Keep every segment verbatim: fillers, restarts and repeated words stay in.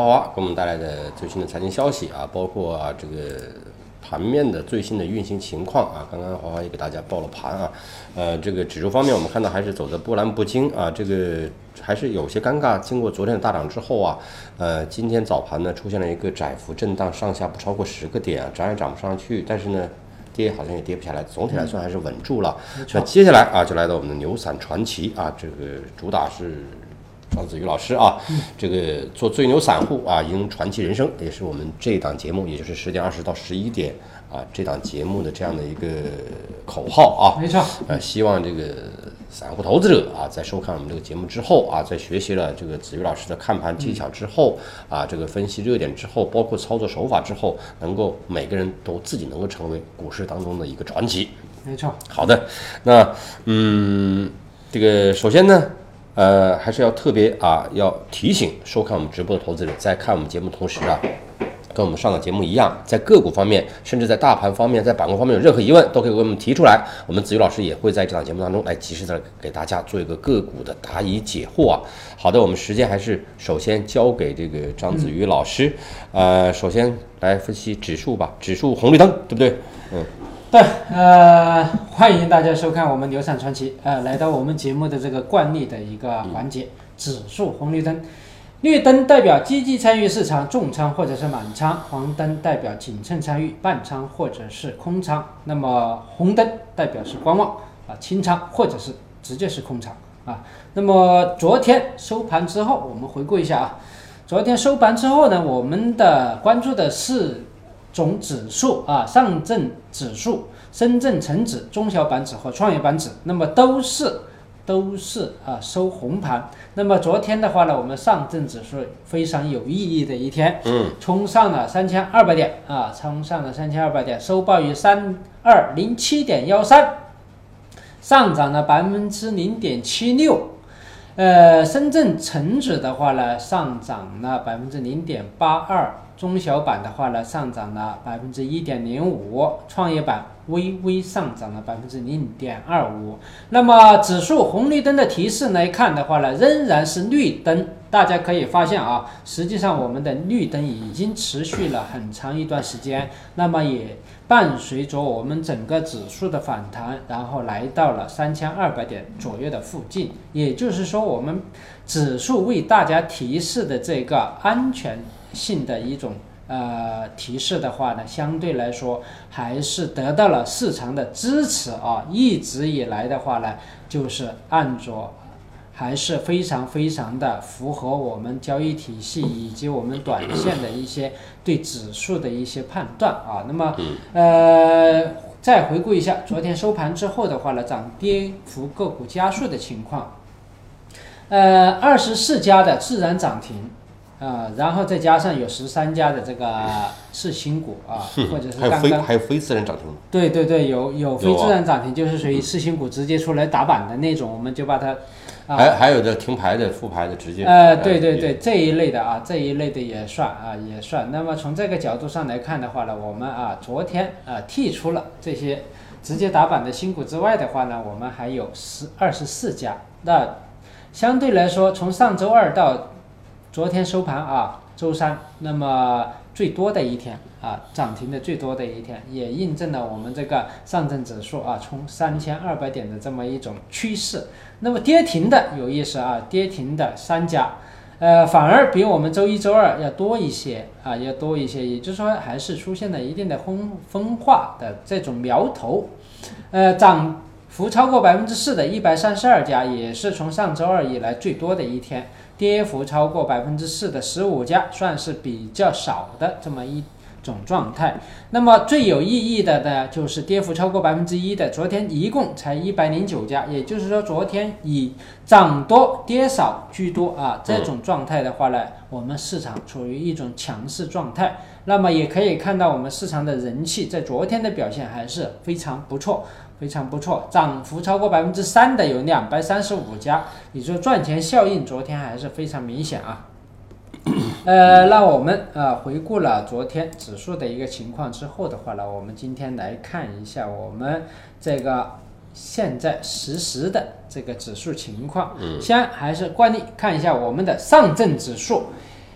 华华给我们带来的最新的财经消息啊，包括啊这个盘面的最新的运行情况啊，刚刚华华也给大家报了盘啊，呃，这个指数方面我们看到还是走的波澜不惊啊，这个还是有些尴尬。经过昨天的大涨之后啊，呃，今天早盘呢出现了一个窄幅震荡，上下不超过十个点啊，涨也涨不上去，但是呢跌好像也跌不下来，总体来说还是稳住了。嗯、那接下来啊，就来到我们的牛散传奇啊，这个主打是张子瑜老师啊，嗯、这个做最牛散户啊，赢传奇人生，也是我们这档节目，也就是十点二十到十一点啊，这档节目的这样的一个口号啊。 没错。 呃，希望这个散户投资者啊，在收看我们这个节目之后啊，在学习了这个子瑜老师的看盘技巧之后、嗯、啊，这个分析热点之后，包括操作手法之后，能够每个人都自己能够成为股市当中的一个传奇。 没错。 好的，那嗯，这个首先呢。呃，还是要特别啊，要提醒收看我们直播的投资者，在看我们节目同时啊，跟我们上的节目一样，在个股方面，甚至在大盘方面，在板块方面有任何疑问，都可以给我们提出来。我们子瑜老师也会在这档节目当中来及时的给大家做一个个股的答疑解惑啊。好的，我们时间还是首先交给这个张子瑜老师，嗯、呃，首先来分析指数吧，指数红绿灯，对不对？嗯。 对，呃，欢迎大家收看我们牛散传奇，呃，来到我们节目的这个惯例的一个环节，指数红绿灯，绿灯代表积极参与市场，重仓或者是满仓，黄灯代表谨慎参与，半仓或者是空仓，那么红灯代表是观望啊，清仓或者是直接是空仓啊。那么昨天收盘之后，我们回顾一下啊，昨天收盘之后呢，我们的关注的是总指数啊，上证指数、深圳成指、中小板指和创业板指，那么都是都是啊收红盘。那么昨天的话呢，我们上证指数非常有意义的一天， 嗯， 冲上了三千二百点啊，冲上了三千二百点，收报于三二零七点幺三，上涨了百分之零点七六。呃，深圳成指的话呢，上涨了百分之零点八二。中小板的话呢，上涨了百分之一点零五，创业板微微上涨了百分之零点二五。那么指数红绿灯的提示来看的话呢，仍然是绿灯。大家可以发现啊，实际上我们的绿灯已经持续了很长一段时间，那么也伴随着我们整个指数的反弹，然后来到了三千二百点左右的附近。也就是说，我们指数为大家提示的这个安全性的一种呃提示的话呢，相对来说还是得到了市场的支持啊。一直以来的话呢，就是按着还是非常非常的符合我们交易体系以及我们短线的一些对指数的一些判断啊。那么呃再回顾一下昨天收盘之后的话呢，涨跌幅个股家数的情况，呃二十四家的自然涨停。啊、呃，然后再加上有十三家的这个次新股啊，或者是刚刚还有非还有非自然涨停。 对对对，有有非自然涨停，就是属于次新股直接出来打板的那种，我们就把它。 啊、还还有的停牌的、复牌的，直接。 呃，对对对，这一类的啊，这一类的也算啊，也算。那么从这个角度上来看的话呢，我们啊昨天啊剔除了这些直接打板的新股之外的话呢，我们还有十二十四家。那相对来说，从上周二到昨天收盘啊，周三，那么最多的一天啊，涨停的最多的一天，也印证了我们这个上证指数啊，冲三千二百点的这么一种趋势。那么跌停的有意思啊，跌停的三家，呃，反而比我们周一周二要多一些啊，要多一些，也就是说还是出现了一定的分分化的这种苗头，呃，涨幅超过百分之四的一百三十二家，也是从上周二以来最多的一天。跌幅超过百分之四的十五家，算是比较少的这么一种状态。那么最有意义的呢，就是跌幅超过百分之一的，昨天一共才一百零九家，也就是说昨天以涨多跌少居多啊。这种状态的话呢，我们市场处于一种强势状态。那么也可以看到我们市场的人气在昨天的表现还是非常不错。非常不错，涨幅超过百分之三的有两百三十五家，也就是赚钱效应昨天还是非常明显啊。呃，那我们呃回顾了昨天指数的一个情况之后的话呢，我们今天来看一下我们这个现在实时的这个指数情况。先还是惯例看一下我们的上证指数。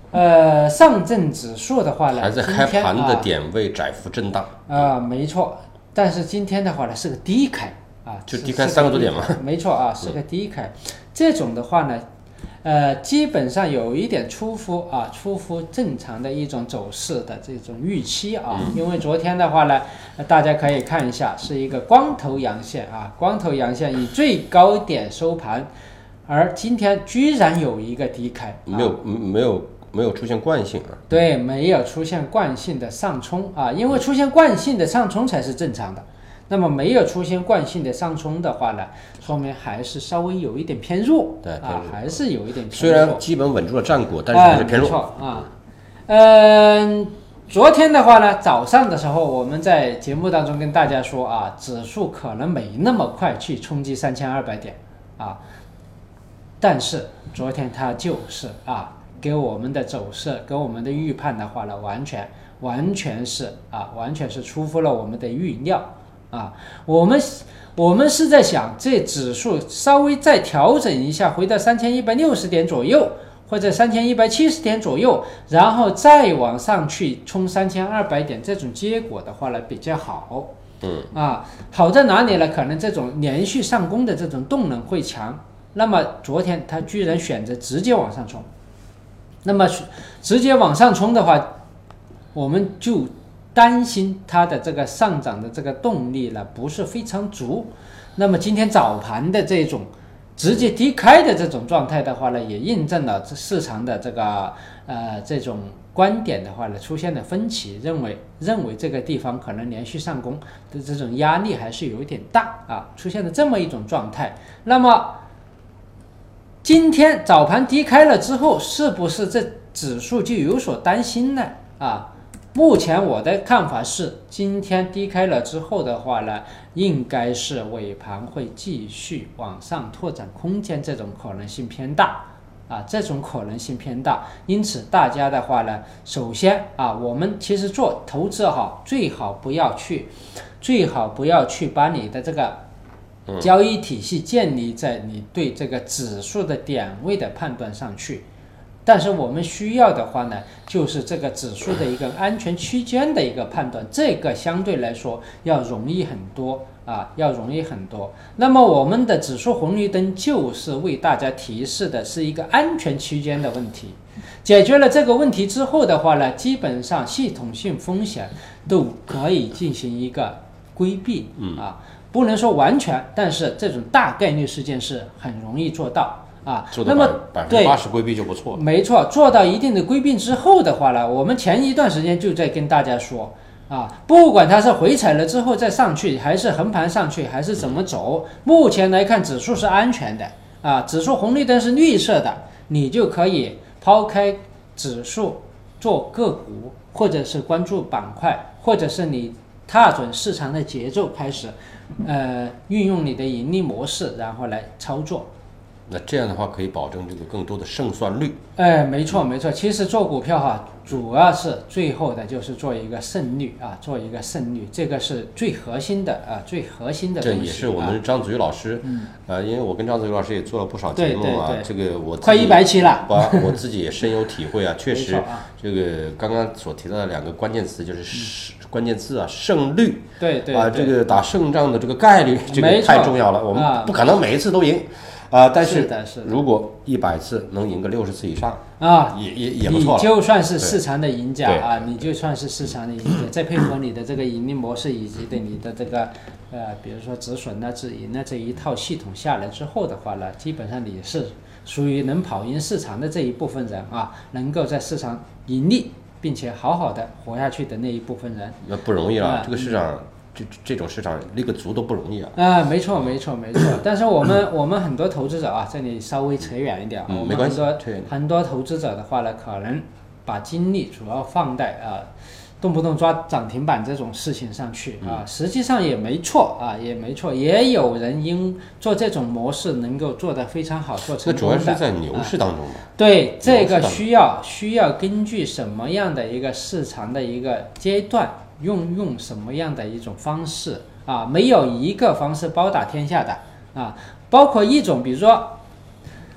呃，上证指数的话呢， 还在开盘的点位窄幅震荡。 啊、呃，没错。但是今天的话呢，是个低开啊， 就低开三个多点嘛。 没错啊，是个低开。嗯、这种的话呢，呃，基本上有一点出乎啊，出乎正常的一种走势的这种预期啊。嗯、因为昨天的话呢，大家可以看一下，是一个光头阳线啊，光头阳线以最高点收盘，而今天居然有一个低开，啊、 没有没有。没有出现惯性啊， 对，没有出现惯性的上冲啊，因为出现惯性的上冲才是正常的。那么没有出现惯性的上冲的话呢，说明还是稍微有一点偏弱， 对啊，还是有一点偏弱。 虽然基本稳住了战果，但是还是偏弱、 哎、没错啊。嗯、呃，昨天的话呢，早上的时候我们在节目当中跟大家说啊，指数可能没那么快去冲击三千二百点啊，但是昨天它就是啊。给我们的走势，给我们的预判的话呢，完全完全是啊，完全是出乎了我们的预料啊。我们我们是在想，这指数稍微再调整一下，回到三千一百六十点左右，或者三千一百七十点左右，然后再往上去冲三千二百点，这种结果的话呢比较好。 嗯啊，好在哪里呢？可能这种连续上攻的这种动能会强。那么昨天它居然选择直接往上冲。那么直接往上冲的话，我们就担心它的这个上涨的这个动力呢不是非常足。那么今天早盘的这种直接低开的这种状态的话呢，也印证了市场的这个呃这种观点的话呢出现了分歧，认为认为这个地方可能连续上攻的这种压力还是有一点大啊，出现了这么一种状态。那么今天早盘低开了之后，是不是这指数就有所担心呢？啊，目前我的看法是，今天低开了之后的话呢，应该是尾盘会继续往上拓展空间，这种可能性偏大啊，这种可能性偏大。因此，大家的话呢，首先啊，我们其实做投资哈，最好不要去，最好不要去把你的这个交易体系建立在你对这个指数的点位的判断上去，但是我们需要的话呢，就是这个指数的一个安全区间的一个判断，这个相对来说要容易很多啊，要容易很多。那么我们的指数红绿灯就是为大家提示的是一个安全区间的问题，解决了这个问题之后的话呢，基本上系统性风险都可以进行一个规避啊。不能说完全，但是这种大概率事件是很容易做到啊。 做到百分之八十规避就不错。 没错，做到一定的规避之后的话呢，我们前一段时间就在跟大家说啊，不管它是回踩了之后再上去，还是横盘上去，还是怎么走，目前来看指数是安全的啊，指数红绿灯是绿色的，你就可以抛开指数做个股，或者是关注板块，或者是你踏准市场的节奏开始。呃，运用你的盈利模式，然后来操作。 那这样的话可以保证这个更多的胜算率。 哎，没错没错。其实做股票哈，主要是最后的就是做一个胜率啊，做一个胜率，这个是最核心的啊，最核心的东西。 这也是我们张子瑜老师，嗯，呃，因为我跟张子瑜老师也做了不少节目啊， 对对对， 这个我快一百期了， 我我自己也深有体会啊，确实，啊、这个刚刚所提到的两个关键词就是。嗯关键字啊，胜率， 对对啊，这个打胜仗的这个概率，这个太重要了。我们不可能每一次都赢，啊，但是如果一百次能赢个六十次以上， 啊， 也也也不错。 你就算是市场的赢家啊，你就算是市场的赢家，再配合你的这个盈利模式以及的你的这个呃，比如说止损啊、止盈啊这一套系统下来之后的话呢，基本上你是属于能跑赢市场的这一部分人啊，能够在市场盈利。并且好好的活下去的那一部分人， 那不容易了。啊、这个市场，这这种市场立个足都不容易啊。 啊，没错，没错，没错。但是我们我们很多投资者啊，这里稍微扯远一点啊， 嗯、 我们很多很多投资者的话呢，可能把精力主要放在啊。动不动抓涨停板这种事情上去啊，实际上也没错啊，也没错，也有人因做这种模式能够做得非常好，做成功的。 那主要是在牛市当中嘛、啊。 对，这个需要需要根据什么样的一个市场的一个阶段，用用什么样的一种方式啊，没有一个方式包打天下的啊，包括一种比如说。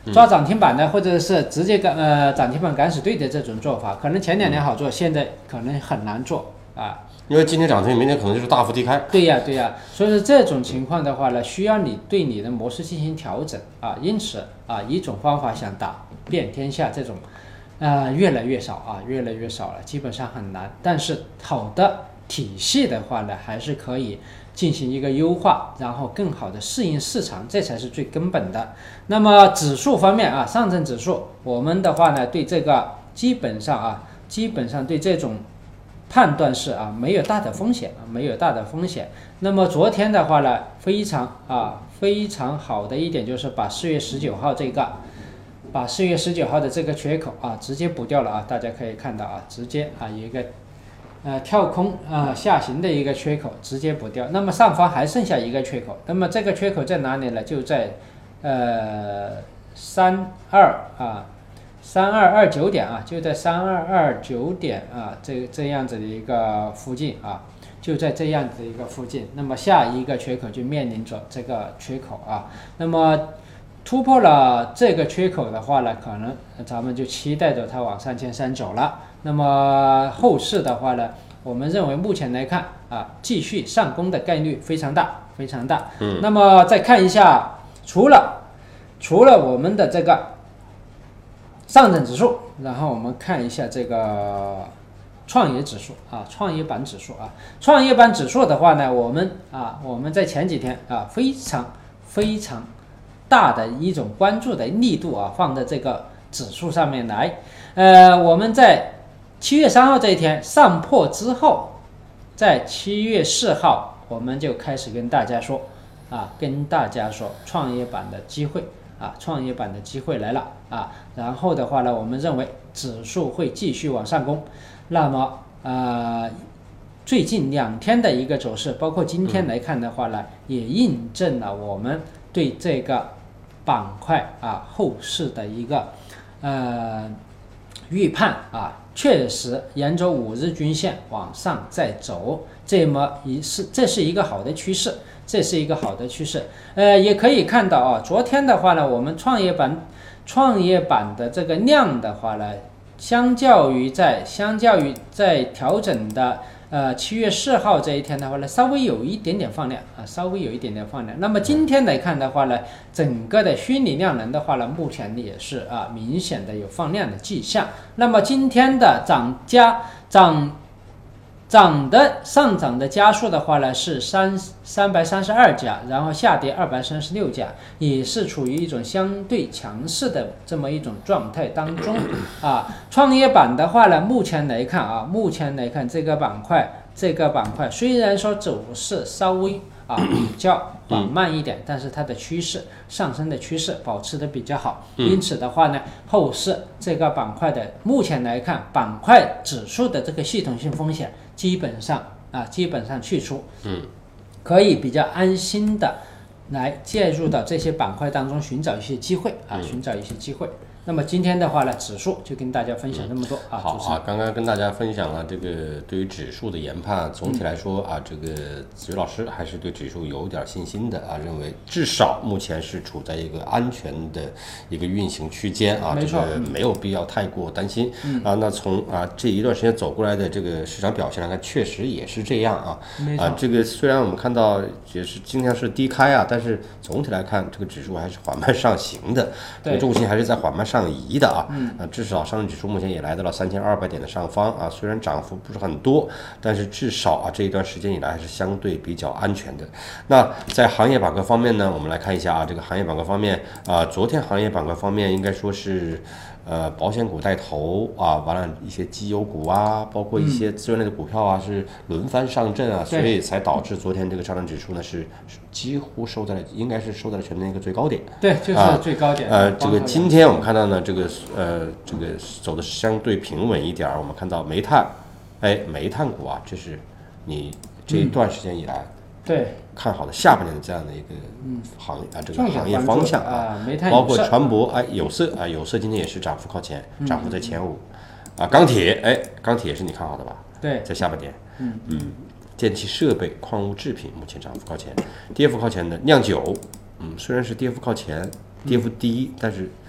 抓涨停板的，或者是直接跟呃涨停板敢死队的这种做法，可能前两年好做，现在可能很难做啊。 因为今天涨停，明天可能就是大幅低开。 对呀，对呀，所以说这种情况的话呢，需要你对你的模式进行调整啊。因此啊，一种方法想打遍天下这种，呃，越来越少啊，越来越少了，基本上很难。但是好的体系的话呢，还是可以进行一个优化，然后更好的适应市场，这才是最根本的。那么指数方面啊，上证指数，我们的话呢，对这个基本上啊，基本上对这种判断是啊，没有大的风险啊，没有大的风险。那么昨天的话呢，非常啊非常好的一点就是把四月十九号这个，把四月十九号的这个缺口啊直接补掉了啊，大家可以看到啊，直接啊有一个呃跳空啊下行的一个缺口直接补掉。那么上方还剩下一个缺口，那么这个缺口在哪里呢？就在呃三二啊。三二二九点啊，就在三二二九点啊，这这样子的一个附近啊，就在这样子的一个附近。那么下一个缺口就面临着这个缺口啊，那么突破了这个缺口的话呢，可能咱们就期待着它往三千三走了。那么后市的话呢，我们认为目前来看啊，继续上攻的概率非常大，非常大。 嗯。 那么再看一下，除了除了我们的这个上证指数，然后我们看一下这个创业指数啊，创业板指数啊，创业板指数的话呢，我们啊我们在前几天啊非常非常大的一种关注的力度啊放在这个指数上面来，呃，我们在七月三号这一天上破之后，在七月四号我们就开始跟大家说啊，跟大家说创业板的机会。啊，创业板的机会来了啊！然后的话呢，我们认为指数会继续往上攻。那么，呃，最近两天的一个走势，包括今天来看的话呢，也印证了我们对这个板块啊后市的一个呃预判啊，确实沿着五日均线往上再走，这么一是这是一个好的趋势。这是一个好的趋势，呃，也可以看到啊，昨天的话呢，我们创业板创业板的这个量的话呢，相较于在相较于在调整的呃七月四号这一天的话呢，稍微有一点点放量啊，稍微有一点点放量。那么今天来看的话呢，整个的虚拟量能的话呢，目前也是啊明显的有放量的迹象。那么今天的涨加涨。涨的上涨的家数的话呢是三三百三十二家，然后下跌二百三十六家，也是处于一种相对强势的这么一种状态当中啊。创业板的话呢，目前来看啊，目前来看这个板块，这个板块虽然说走势稍微啊比较缓慢一点，但是它的趋势上升的趋势保持的比较好，因此的话呢，后市这个板块的目前来看，板块指数的这个系统性风险。基本上啊，基本上去除， 嗯， 可以比较安心的来介入到这些板块当中，寻找一些机会啊，寻找一些机会。那么今天的话呢，指数就跟大家分享这么多啊。 好啊，刚刚跟大家分享了这个对于指数的研判，总体来说啊，这个子瑜老师还是对指数有点信心的啊，认为至少目前是处在一个安全的一个运行区间啊，这个没有必要太过担心啊。那从啊这一段时间走过来的这个市场表现来看，确实也是这样啊。啊，这个虽然我们看到也是今天是低开啊，但是总体来看，这个指数还是缓慢上行的，这个重心还是在缓慢上移的啊，啊，至少上证指数目前也来到了三千二百点的上方啊，虽然涨幅不是很多，但是至少啊这一段时间以来还是相对比较安全的。那在行业板块方面呢，我们来看一下啊，这个行业板块方面啊，昨天行业板块方面应该说是。呃，保险股带头啊，完了一些绩优股啊，包括一些资源类的股票啊，嗯、是轮番上阵啊，所以才导致昨天这个上证指数呢是几乎收在了，应该是收在了全年一个最高点。 对，就是最高点。 啊、呃，这个今天我们看到呢，这个呃，这个走的相对平稳一点。我们看到煤炭，哎，煤炭股啊，这是你这一段时间以来。嗯对， 看好的下半年的这样的一个行业、嗯、啊，这个行业方向啊， 煤炭包括船舶哎，有色啊，有色今天也是涨幅靠前，涨幅在前五，啊，钢铁哎，钢铁也是你看好的吧？ 对， 在下半年， 嗯嗯，电气设备、矿物制品目前涨幅靠前，跌幅靠前的酿酒，嗯，虽然是跌幅靠前，跌幅低，但是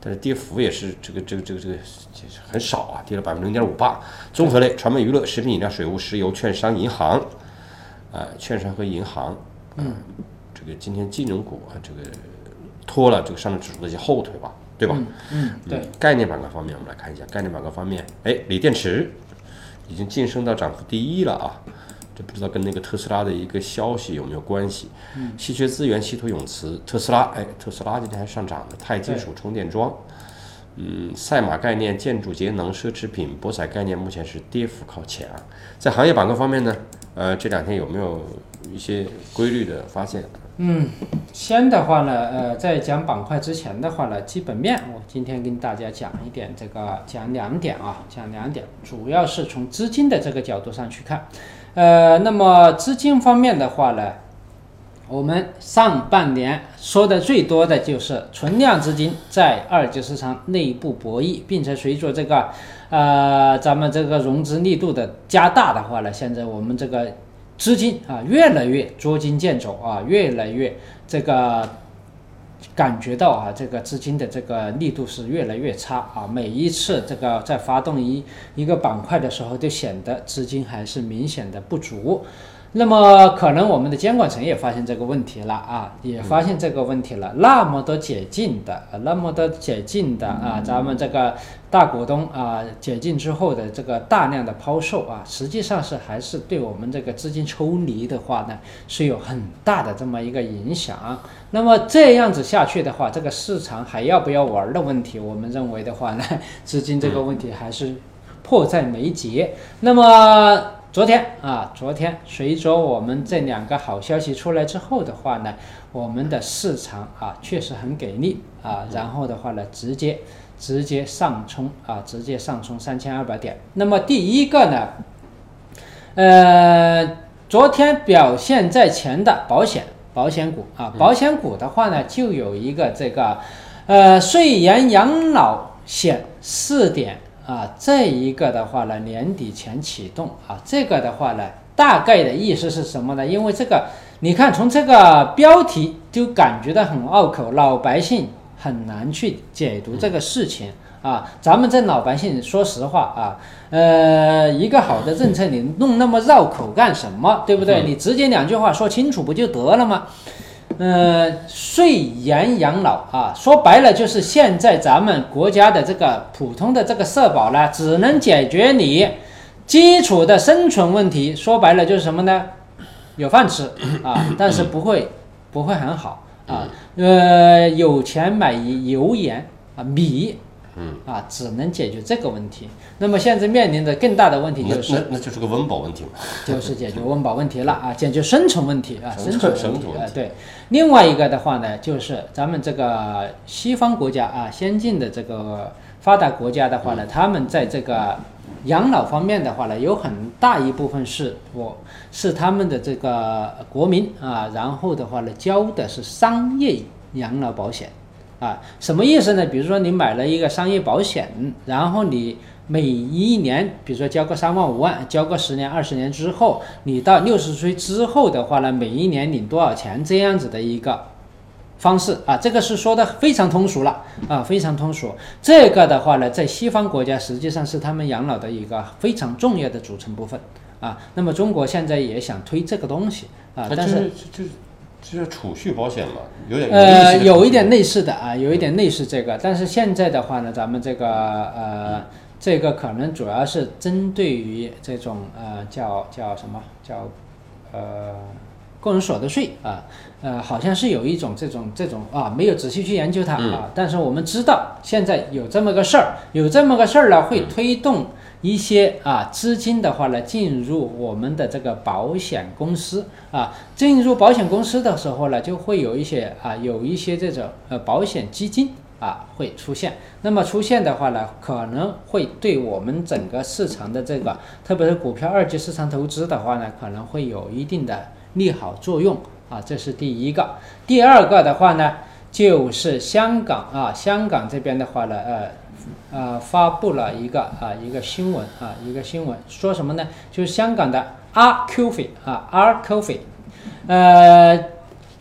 但是跌幅也是这个这个这个这个很少啊，跌了百分之零点五八。综合类传媒娱乐、食品饮料、水务、石油、券商、银行，啊、呃，券商和银行，嗯，这个今天金融股啊，这个拖了这个上证指数的一些后腿吧，对吧？ 嗯，嗯对、嗯。 概念板块方面，我们来看一下概念板块方面，哎，锂电池已经晋升到涨幅第一了啊。这不知道跟那个特斯拉的一个消息有没有关系？嗯，稀缺资源、稀土永磁、特斯拉，哎，特斯拉今天还上涨的，钛金属充电桩，嗯，赛马概念、建筑节能、奢侈品、博彩概念目前是跌幅靠前啊。在行业板块方面呢，呃，这两天有没有一些规律的发现？ 嗯，先的话呢，呃，在讲板块之前的话呢，基本面我今天跟大家讲一点，这个讲两点啊，讲两点，主要是从资金的这个角度上去看。呃，那么资金方面的话呢，我们上半年说的最多的就是存量资金在二级市场内部博弈，并且随着这个呃咱们这个融资力度的加大的话呢，现在我们这个资金啊越来越捉襟见肘啊，越来越这个感觉到啊，这个资金的这个力度是越来越差啊。每一次这个在发动一一个板块的时候，就显得资金还是明显的不足。那么可能我们的监管层也发现这个问题了啊，也发现这个问题了。那么多解禁的，那么多解禁的啊，咱们这个大股东啊解禁之后的这个大量的抛售啊，实际上是还是对我们这个资金抽离的话呢，是有很大的这么一个影响。那么这样子下去的话，这个市场还要不要玩的问题，我们认为的话呢，资金这个问题还是迫在眉睫。那么昨天啊，昨天随着我们这两个好消息出来之后的话呢，我们的市场啊确实很给力啊，然后的话呢，直接直接上冲啊，直接上冲三千二百点。那么第一个呢，呃，昨天表现在前的保险保险股啊，保险股的话呢，就有一个这个呃税延养老险试点。啊，这一个的话呢，年底前启动啊，这个的话呢，大概的意思是什么呢？因为这个，你看从这个标题就感觉到很拗口，老百姓很难去解读这个事情啊。咱们这老百姓，说实话啊，呃，一个好的政策你弄那么绕口干什么？对不对？你直接两句话说清楚不就得了吗？呃，税延养老啊，说白了就是现在咱们国家的这个普通的这个社保呢，只能解决你基础的生存问题。说白了就是什么呢？有饭吃啊，但是不会不会很好啊。呃，有钱买油盐啊米。嗯啊，只能解决这个问题。那么现在面临的更大的问题就是， 那那那就是个温饱问题嘛， 就是解决温饱问题了啊，解决生存问题啊，生存生问题啊。对，另外一个的话呢，就是咱们这个西方国家啊，先进的这个发达国家的话呢，嗯、他们在这个养老方面的话呢，有很大一部分是我是他们的这个国民啊，然后的话呢，交的是商业养老保险。啊，什么意思呢？比如说你买了一个商业保险，然后你每一年，比如说交个三万五万，交个十年二十年之后，你到六十岁之后的话呢，每一年领多少钱这样子的一个方式啊，这个是说的非常通俗了啊，非常通俗。这个的话呢，在西方国家实际上是他们养老的一个非常重要的组成部分啊。那么中国现在也想推这个东西啊，但是就。这是储蓄保险嘛，有点呃，有一点类似的啊，有一点类似这个，但是现在的话呢，咱们这个呃，这个可能主要是针对于这种呃叫叫什么叫呃个人所得税啊，呃，好像是有一种这种这种啊，没有仔细去研究它啊，但是我们知道现在有这么个事儿，有这么个事儿呢，会推动一些啊资金的话呢，进入我们的这个保险公司啊，进入保险公司的时候呢，就会有一些啊有一些这种呃保险基金啊会出现。那么出现的话呢，可能会对我们整个市场的这个，特别是股票二级市场投资的话呢，可能会有一定的利好作用啊，这是第一个。第二个的话呢，就是香港啊，香港这边的话呢，呃。呃，发布了一个啊一个新闻啊一个新闻，说什么呢？就是香港的 R Q F 啊 R Q F， 呃，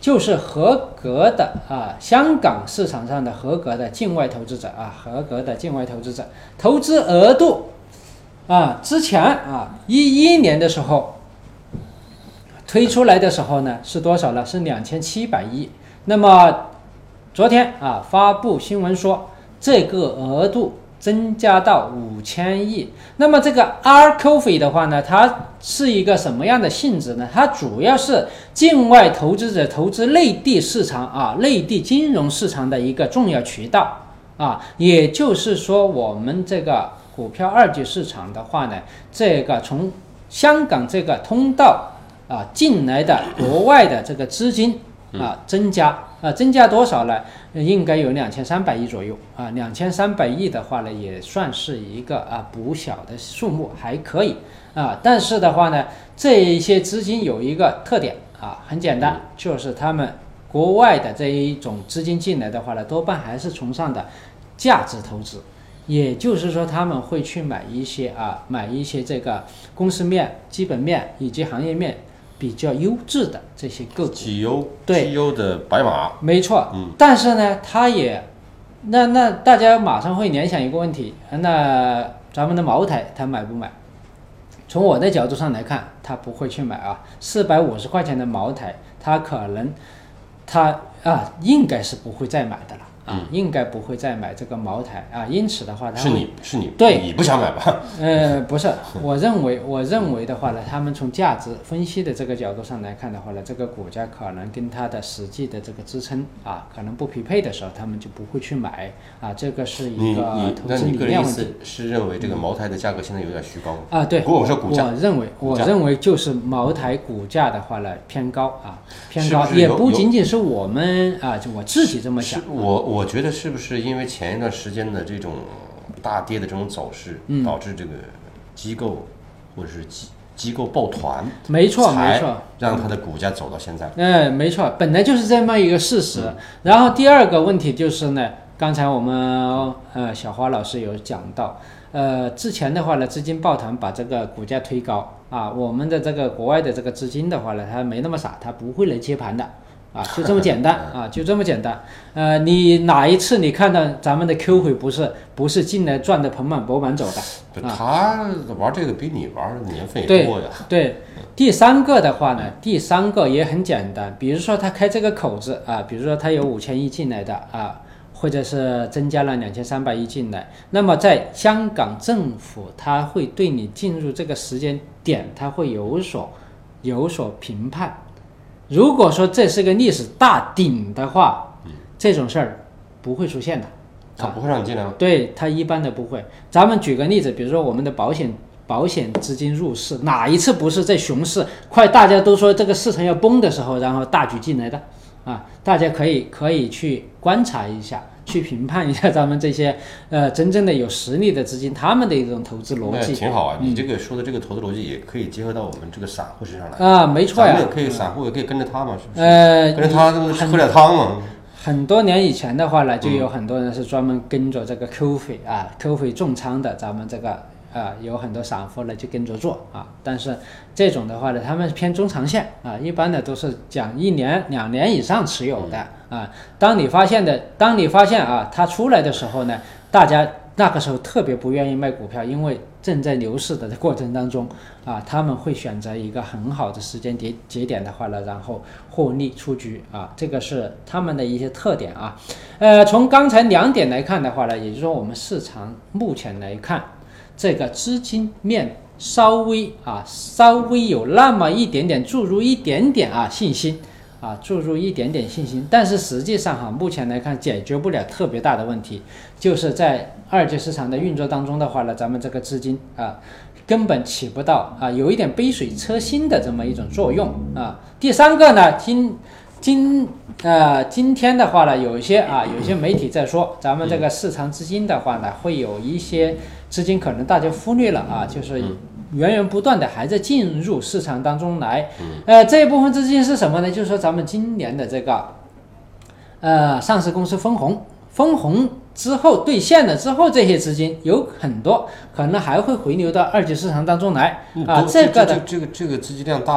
就是合格的啊，香港市场上的合格的境外投资者啊，合格的境外投资者投资额度啊，之前啊一一年的时候推出来的时候呢是多少呢？是两千七百亿。那么昨天啊发布新闻说这个额度增加到五千亿。那么这个 R Coffee 的话呢，它是一个什么样的性质呢？它主要是境外投资者投资内地市场啊，内地金融市场的一个重要渠道啊。也就是说，我们这个股票二级市场的话呢，这个从香港这个通道啊进来的国外的这个资金啊增加啊增加多少呢？应该有两千三百亿左右啊，两千三百亿的话呢，也算是一个啊不小的数目，还可以啊。但是的话呢，这一些资金有一个特点啊，很简单，就是他们国外的这一种资金进来的话呢，多半还是崇尚的价值投资，也就是说他们会去买一些啊买一些这个公司面、基本面以及行业面比较优质的这些个股， 绩优对绩优的白马， 没错。 嗯， 但是呢，它也，那那大家马上会联想一个问题，那咱们的茅台它买不买？从我的角度上来看，他不会去买啊，四百五十块钱的茅台，他可能，他啊应该是不会再买的了。啊，应该不会再买这个茅台啊，因此的话， 是你是你对你不想买吧？ 呃，不是，我认为我认为的话呢，他们从价值分析的这个角度上来看的话呢，这个股价可能跟它的实际的这个支撑啊，可能不匹配的时候，他们就不会去买啊，这个是一个投资理念问题。 是认为这个茅台的价格现在有点虚高啊？对， 不过我说股价， 我认为我认为就是茅台股价的话呢偏高啊，偏高， 是不是也不仅仅是我们啊，就我自己这么想。 我我觉得是不是因为前一段时间的这种大跌的这种走势， 嗯、 导致这个机构或者是机机构抱团， 没错没错， 让它的股价走到现在。 嗯、呃，没错，本来就是这么一个事实。嗯、然后第二个问题就是呢，刚才我们呃小花老师有讲到，呃，之前的话呢，资金抱团把这个股价推高啊，我们的这个国外的这个资金的话呢，它没那么傻，它不会来接盘的。啊，就这么简单啊，就这么简单。呃，你哪一次你看到咱们的 Q 回不是不是进来赚的盆满钵满走的？ 啊、他玩这个比你玩的年份也多呀。 对，对，第三个的话呢，第三个也很简单，比如说他开这个口子啊，比如说他有五千亿进来的啊，或者是增加了两千三百亿进来，那么在香港政府他会对你进入这个时间点，他会有所有所评判。如果说这是个历史大顶的话，嗯、这种事儿不会出现的， 他不会让你进来吗？ 对，他一般的不会。咱们举个例子，比如说我们的保险保险资金入市，哪一次不是在熊市快大家都说这个市场要崩的时候，然后大举进来的啊？大家可以可以去观察一下，去评判一下咱们这些呃真正的有实力的资金他们的一种投资逻辑。 挺好啊， 嗯、 你这个说的这个投资逻辑也可以结合到我们这个散户身上来啊，没错呀。 咱们也可以散户也可以跟着他嘛，是不是？ 呃， 跟着他喝点汤嘛。 很多年以前的话呢，就有很多人是专门跟着这个 Q 费啊 ，Q 费重仓的，咱们这个啊有很多散户呢就跟着做啊。但是这种的话呢，他们偏中长线啊，一般的都是讲一年、两年以上持有的啊。当你发现的，当你发现啊它出来的时候呢，大家那个时候特别不愿意卖股票，因为正在牛市的过程当中啊，他们会选择一个很好的时间节节点的话呢，然后获利出局啊，这个是他们的一些特点啊。呃，从刚才两点来看的话呢，也就是说我们市场目前来看，这个资金面稍微啊稍微有那么一点点注入一点点啊信心。啊，注入一点点信心，但是实际上哈，目前来看解决不了特别大的问题，就是在二级市场的运作当中的话呢，咱们这个资金啊，根本起不到啊，有一点杯水车薪的这么一种作用啊。第三个呢，今今呃今天的话呢，有一些啊，有一些媒体在说，咱们这个市场资金的话呢，会有一些资金可能大家忽略了啊，就是源源不断的还在进入市场当中来，呃，这一部分资金是什么呢？就是说咱们今年的这个，呃，上市公司分红，分红之后兑现了之后，这些资金有很多可能还会回流到二级市场当中来啊。这个的这个这个资金量大吗？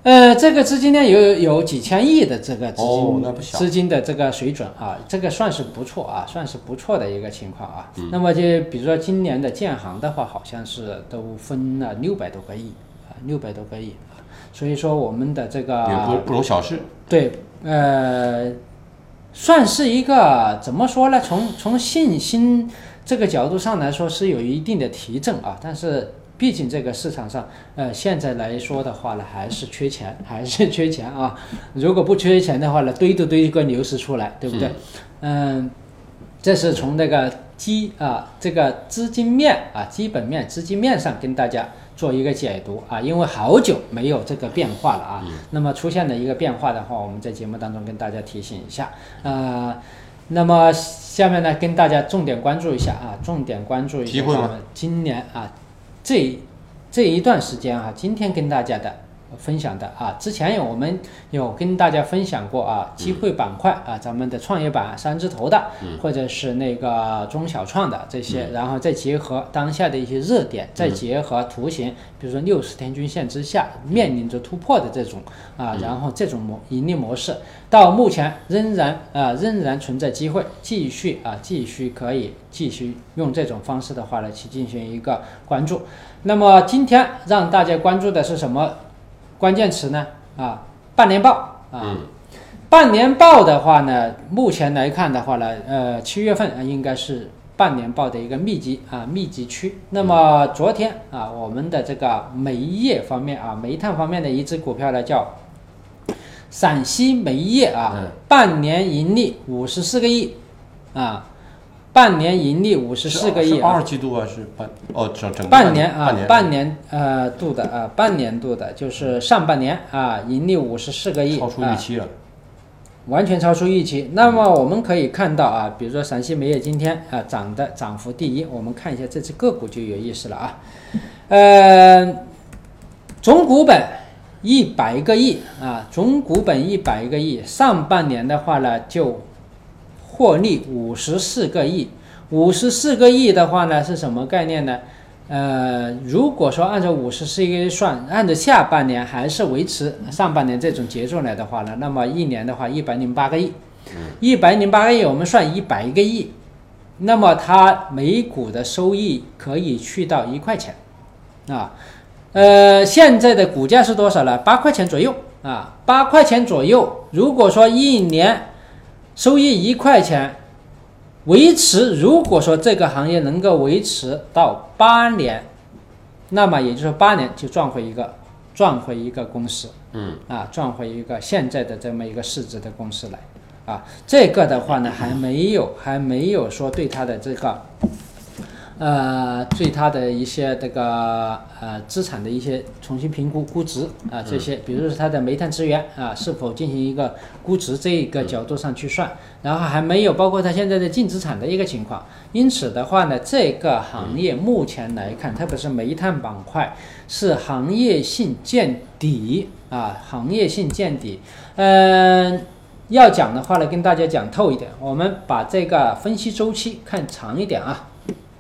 呃，这个资金链有有几千亿的这个资金、 哦、那不小资金的这个水准啊，这个算是不错啊，算是不错的一个情况啊。 嗯、 那么就比如说今年的建行的话，好像是都分了六百多个亿啊，六百多个亿啊，所以说我们的这个也不不容小视。 对，呃，算是一个怎么说呢？从从信心这个角度上来说是有一定的提振啊，但是。毕竟这个市场上，呃，现在来说的话呢，还是缺钱，还是缺钱啊。如果不缺钱的话呢，堆都堆一个牛市出来，对不对？嗯、呃，这是从那个基啊这个资金面啊基本面资金面上跟大家做一个解读啊，因为好久没有这个变化了啊。 嗯、 那么出现了一个变化的话，我们在节目当中跟大家提醒一下啊、呃。那么下面呢，跟大家重点关注一下啊，重点关注一下机会吗？ 今年啊。这这一段时间啊，今天跟大家的分享的啊，之前有我们有跟大家分享过啊，机会板块啊，咱们的创业板三只头的，或者是那个中小创的这些，然后再结合当下的一些热点，再结合图形，比如说六十天均线之下面临着突破的这种啊，然后这种模盈利模式，到目前仍然啊仍然存在机会，继续啊继续可以继续用这种方式的话呢去进行一个关注。那么今天让大家关注的是什么关键词呢？啊，半年报啊， 嗯、 半年报的话呢，目前来看的话呢，呃，七月份应该是半年报的一个密集啊密集区。那么昨天啊，我们的这个煤业方面啊，煤炭方面的一只股票呢叫陕西煤业啊， 嗯、 半年盈利五十四个亿啊。半年盈利五十四个亿、 啊，二季度啊是半哦整整半年啊半年半年呃度的啊半年度的就是上半年啊盈利五十四个亿， 超出预期了、啊， 完全超出预期。那么我们可以看到啊，比如说陕西煤业今天啊涨的涨幅第一，我们看一下这只个股就有意思了啊，呃，总股本一百个亿啊，总股本一百个亿，上半年的话呢就获利五十四个亿，五十四个亿的话呢是什么概念呢？呃，如果说按照五十四个亿算，按照下半年还是维持上半年这种节奏来的话呢，那么一年的话一百零八个亿，一百零八个亿我们算一百个亿，那么它每股的收益可以去到一块钱啊。呃，现在的股价是多少呢？八块钱左右啊，八块钱左右。如果说一年收益一块钱，维持，如果说这个行业能够维持到八年，那么也就是说八年就赚回一个赚回一个公司， 嗯啊，赚回一个现在的这么一个市值的公司来，啊，这个的话呢还没有还没有说对它的这个。呃，对它的一些这个呃资产的一些重新评估估值啊、呃，这些，比如说它的煤炭资源啊、呃，是否进行一个估值这一个角度上去算，然后还没有包括它现在的净资产的一个情况。因此的话呢，这个行业目前来看，特别是煤炭板块是行业性见底啊，行业性见底。嗯、呃，要讲的话呢，跟大家讲透一点，我们把这个分析周期看长一点啊。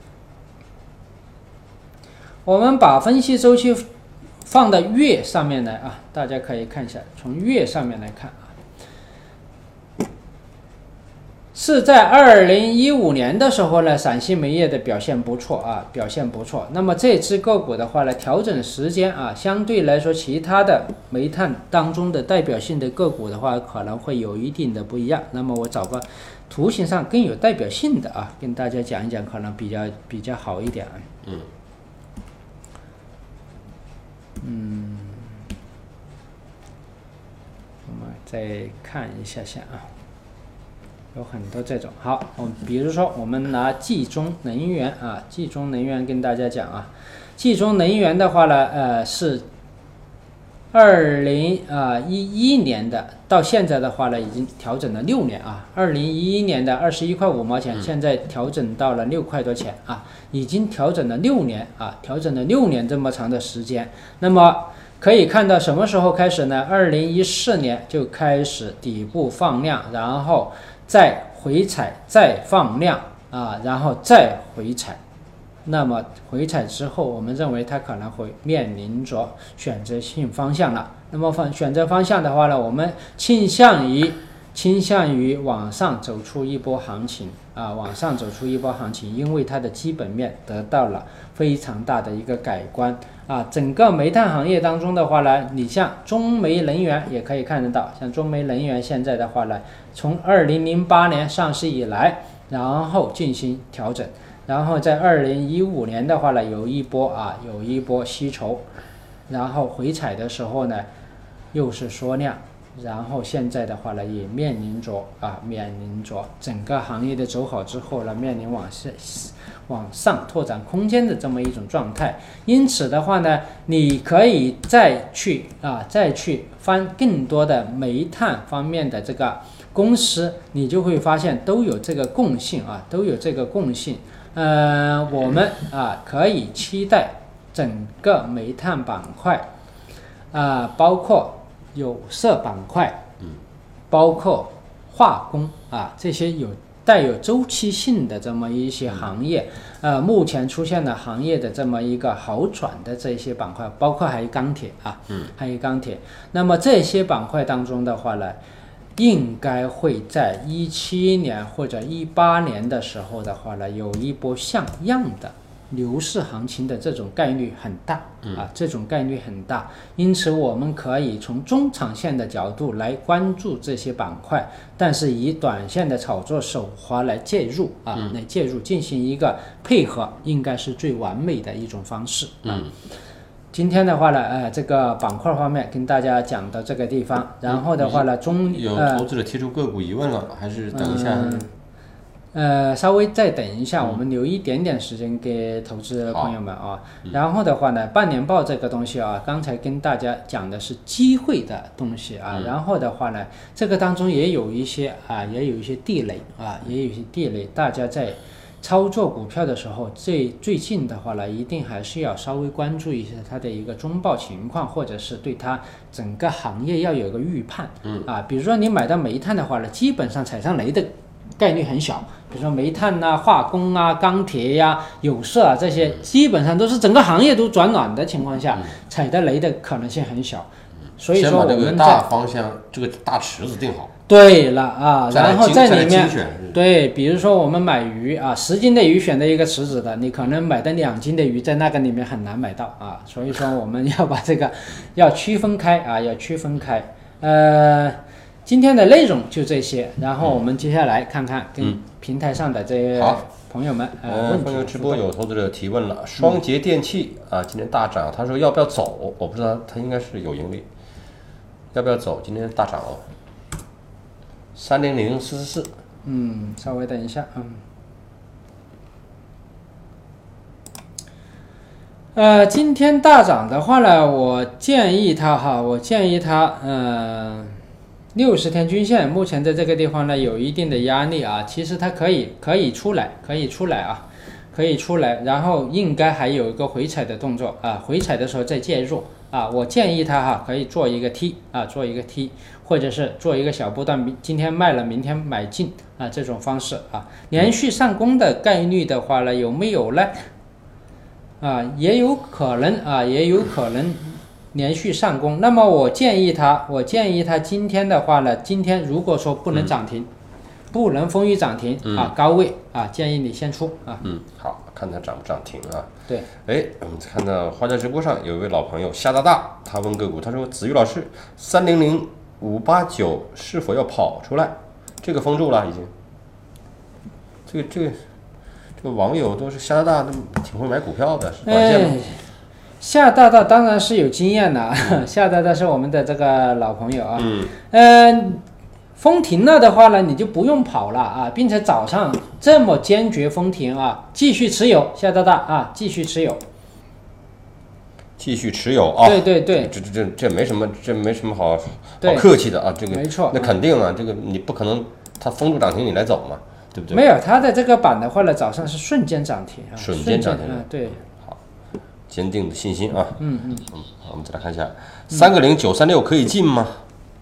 我们把分析周期放到月上面来啊，大家可以看一下，从月上面来看啊，是在二零一五年的时候呢，陕西煤业的表现不错啊，表现不错。那么这只个股的话呢，调整时间啊，相对来说，其他的煤炭当中的代表性的个股的话，可能会有一定的不一样。那么我找个图形上更有代表性的啊，跟大家讲一讲，可能比较比较好一点。 嗯。 嗯，我们再看一下下啊，有很多这种。好，我们比如说我们拿冀中能源啊，冀中能源跟大家讲啊，冀中能源的话呢，呃是二零啊一一年的，到现在的话呢，已经调整了六年啊。二零一一年的二十一块五毛钱，现在调整到了六块多钱啊，已经调整了六年啊，调整了六年这么长的时间。那么可以看到什么时候开始呢？二零一四年就开始底部放量，然后再回踩，再放量啊，然后再回踩。 那么回踩之后，我们认为它可能会面临着选择性方向了。那么方选择方向的话呢，我们倾向于倾向于往上走出一波行情啊，往上走出一波行情，因为它的基本面得到了非常大的一个改观啊。整个煤炭行业当中的话呢，你像中煤能源也可以看得到，像中煤能源现在的话呢，从二零零八年上市以来，然后进行调整。然后在二零一五年的话呢，有一波啊，有一波吸筹，然后回踩的时候呢，又是缩量，然后现在的话呢，也面临着啊，面临着整个行业的走好之后呢，面临往上往上拓展空间的这么一种状态。因此的话呢，你可以再去啊，再去翻更多的煤炭方面的这个公司，你就会发现都有这个共性啊，都有这个共性。呃，我们啊可以期待整个煤炭板块啊，包括有色板块， 嗯， 包括化工啊这些有带有周期性的这么一些行业，呃，目前出现了行业的这么一个好转的这些板块，包括还有钢铁啊， 嗯， 还有钢铁。那么这些板块当中的话呢，应该会在一七年或者一八年的时候的话呢，有一波像样的牛市行情的这种概率很大啊，这种概率很大。因此我们可以从中长线的角度来关注这些板块，但是以短线的炒作手法来介入啊，来介入进行一个配合，应该是最完美的一种方式啊。今天的话呢，呃，这个板块方面跟大家讲到这个地方，然后的话呢，中有投资者提出个股疑问了，呃、还是等一下、 嗯？呃，稍微再等一下，嗯、我们留一点点时间给投资朋友们啊。嗯、然后的话呢，半年报这个东西啊，刚才跟大家讲的是机会的东西啊，嗯、然后的话呢，这个当中也有一些啊，也有一些地雷啊，也有一些地雷，大家在操作股票的时候，最最近的话呢，一定还是要稍微关注一下它的一个中报情况，或者是对它整个行业要有一个预判。嗯啊，比如说你买到煤炭的话呢，基本上踩上雷的概率很小。比如说煤炭啊、化工啊、钢铁呀、啊、有色啊这些，基本上都是整个行业都转暖的情况下，踩的雷的可能性很小。所以说我们先把这个大方向、这个大池子定好。 对了啊，然后在里面， 选对，比如说我们买鱼啊，十斤的鱼选择一个池子的，你可能买的两斤的鱼在那个里面很难买到啊，所以说我们要把这个要区分开啊，要区分开。呃，今天的内容就这些，然后我们接下来看看跟平台上的这些朋友们、 嗯、呃问题。朋友直播有投资者提问了，双节电器啊，今天大涨，他说要不要走？我不知道，他应该是有盈利，要不要走？今天大涨哦。三零零四四四， 嗯，稍微等一下，嗯，呃，今天大涨的话呢，我建议它哈，我建议它，呃，六十天均线目前在这个地方呢有一定的压力啊，其实它可以可以出来，可以出来啊，可以出来，然后应该还有一个回踩的动作啊，回踩的时候再介入啊，我建议它哈可以做一个 T 啊，做一个 T。或者是做一个小波段，今天卖了，明天买进啊，这种方式啊，连续上攻的概率的话呢，有没有呢？啊，也有可能啊，也有可能连续上攻。那么我建议他，我建议他今天的话呢，今天如果说不能涨停，嗯、不能封于涨停、嗯、啊，高位啊，建议你先出啊。 嗯，好看它涨不涨停啊？ 对， 哎，我们看到花椒直播上有一位老朋友夏大大，他问个股，他说子玉老师，三零零。五八九是否要跑出来？这个封住了已经。这个这个这个网友都是夏大大，都挺会买股票的，是短线吗？ 哎，夏大大当然是有经验的，嗯、夏大大是我们的这个老朋友啊。嗯。呃，封停了的话呢，你就不用跑了啊，并且早上这么坚决封停啊，继续持有，夏大大啊，继续持有。 继续持有啊！ 对对对， 这这这这没什么，这没什么好好客气的啊！这个没错， 那肯定啊，这个你不可能它封住涨停你来走嘛，对不对？ 没有，它的这个板的话呢，早上是瞬间涨停啊， 瞬间涨停啊，对， 好，坚定的信心啊！ 嗯嗯嗯，好，我们再来看一下，三个零九三六可以进吗？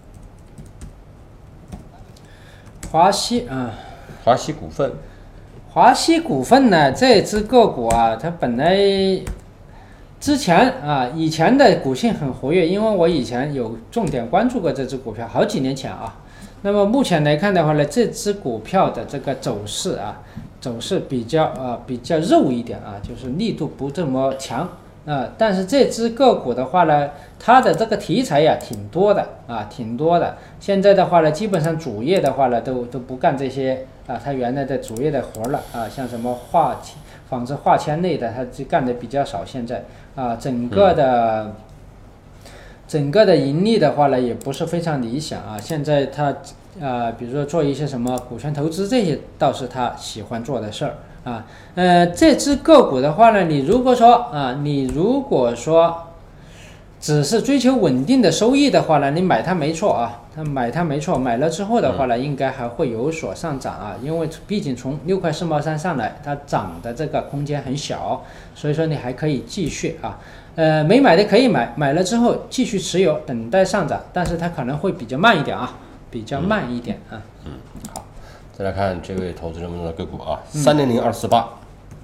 华西啊， 华西股份， 华西股份呢，这只个股啊，它本来之前啊，以前的股性很活跃，因为我以前有重点关注过这只股票，好几年前啊。那么目前来看的话呢，这只股票的这个走势啊，走势比较啊比较肉一点啊，就是力度不这么强啊。但是这只个股的话呢，它的这个题材呀挺多的啊，挺多的。现在的话呢，基本上主业的话呢，都都不干这些啊，它原来的主业的活了啊，像什么化纺织化纤类的，它就干的比较少。现在啊，整个的。嗯整个的盈利的话呢，也不是非常理想啊。现在他呃，比如说做一些什么股权投资，这些倒是他喜欢做的事儿啊。呃，这只个股的话呢，你如果说啊，你如果说只是追求稳定的收益的话呢，你买它没错啊，它买它没错，买了之后的话呢，应该还会有所上涨啊，因为毕竟从六块四毛三上来，它涨的这个空间很小，所以说你还可以继续啊。呃，没买的可以买，买了之后继续持有，等待上涨，但是它可能会比较慢一点啊，比较慢一点啊。 嗯，好，再来看这位投资人们的个股啊，三零零二四八，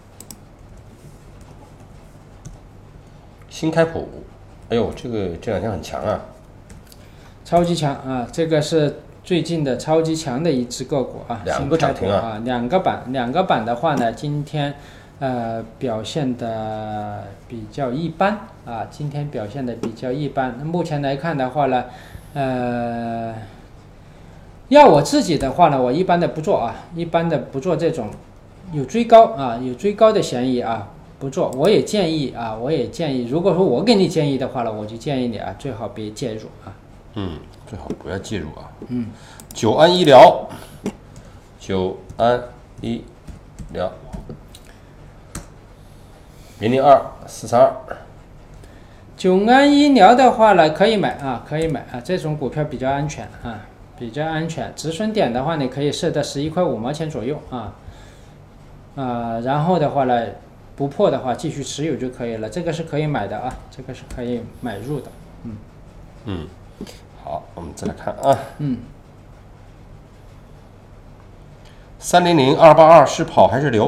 新开普，哎呦，这个这两天很强啊， 超级强啊，这个是最近的超级强的一只个股啊， 两个涨停啊， 啊两个板，两个板的话呢，今天。呃，表现的比较一般啊，今天表现的比较一般。目前来看的话呢，呃，要我自己的话呢，我一般的不做啊，一般的不做这种有追高啊，有追高的嫌疑啊，不做。我也建议啊，我也建议，如果说我给你建议的话呢，我就建议你啊，最好别介入啊。 嗯，最好不要介入啊。 嗯， 久安医疗，久安医疗。零零二四三二， 久安医疗的话呢，可以买啊，可以买啊，这种股票比较安全啊，比较安全。止损点的话，你可以设到十一块五毛钱左右啊，啊，然后的话呢，不破的话继续持有就可以了，这个是可以买的啊，这个是可以买入的，嗯嗯，好，我们再来看啊， 嗯， 三零零二八二是跑还是留？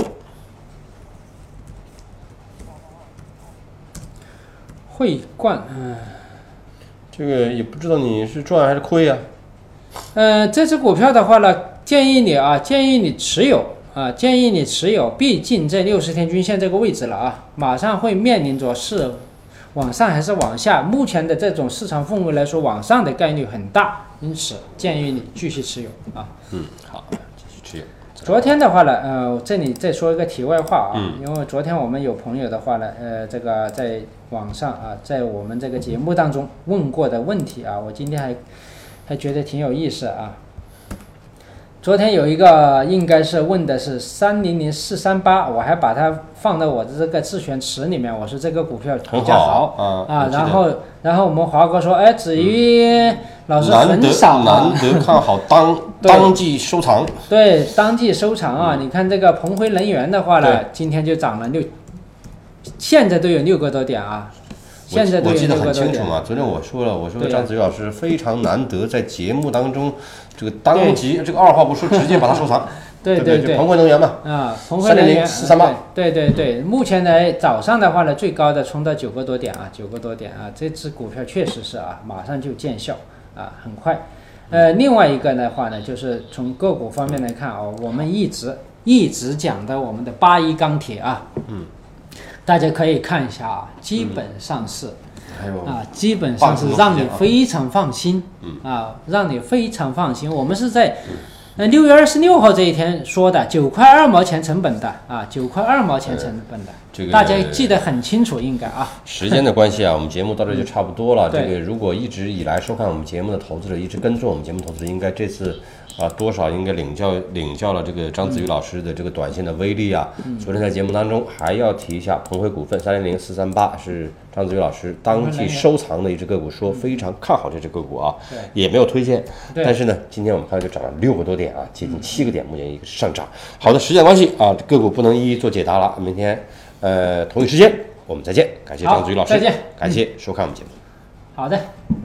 汇冠，嗯， 这个也不知道你是赚还是亏呀、 啊？呃，这只股票的话呢，建议你啊，建议你持有啊，建议你持有，毕竟这六十天均线这个位置了啊，马上会面临着是往上还是往下。目前的这种市场氛围来说，往上的概率很大，因此建议你继续持有啊。 嗯，好，继续持有。 昨天的话呢，呃，这里再说一个题外话啊， 嗯、 因为昨天我们有朋友的话呢，呃，这个在网上啊，在我们这个节目当中问过的问题啊，我今天还还觉得挺有意思啊。昨天有一个应该是问的是三零零四三八，我还把它放到我的这个自选池里面，我说这个股票比较好， 好啊，然后然后我们华哥说，哎，子瑜老师很少、啊、 难得难得看好当当季收藏， 对，当季收藏啊，嗯、你看这个鹏辉能源的话呢，今天就涨了六，现在都有六个多点啊。现在我记得很清楚嘛，昨天我说了，我说张子瑜老师非常难得在节目当中，这个当即这个二话不说，直接把它收藏。 对对对， 鹏辉能源嘛， 啊，鹏辉能源四三八， 对对对，目前呢早上的话呢，最高的冲到九个多点啊，九个多点啊，这只股票确实是啊，马上就见效啊，很快。呃，另外一个的话呢，就是从个股方面来看啊，我们一直一直讲的我们的八一钢铁啊， 嗯。 大家可以看一下啊，基本上是， 嗯、 啊，基本上是让你非常放心， 嗯、 啊，让你非常放心。我们是在，呃，六月二十六号这一天说的，九块二毛钱成本的啊，九块二毛钱成本的， 这个大家记得很清楚，应该啊。 时间的关系啊，我们节目到这就差不多了。 嗯、 这个如果一直以来收看我们节目的投资者，一直跟踪我们节目投资者，应该这次。啊，多少应该领教领教了这个张子瑜老师的这个短线的威力啊！ 嗯、 昨天在节目当中还要提一下鹏辉股份三零零四三八是张子瑜老师当季收藏的一只个股，说非常看好这只个股啊，也没有推荐。但是呢，今天我们看就涨了六个多点啊，接近七个点，目前一个上涨。好的，时间关系啊，个股不能一一做解答了。明天呃同一时间我们再见，感谢张子瑜老师， 再见， 感谢收看我们节目。 好的。